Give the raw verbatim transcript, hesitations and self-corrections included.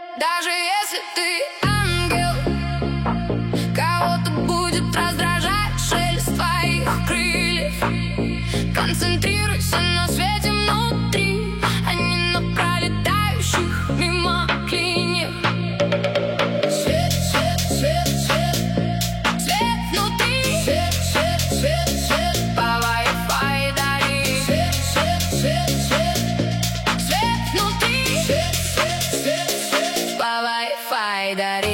Даже если ты ангел, кого-то будет раздражать шелест твоих крыльев. Концентрируйся на свете внутри, а не на пролетающих мимо клиньях. Свет, свет, свет, свет, свет внутри. Свет, свет, свет, свет, по Wi-Fi дари. Свет, свет, свет, свет, свет внутри. Свет, свет, свет, свет, по Wi-Fi дари.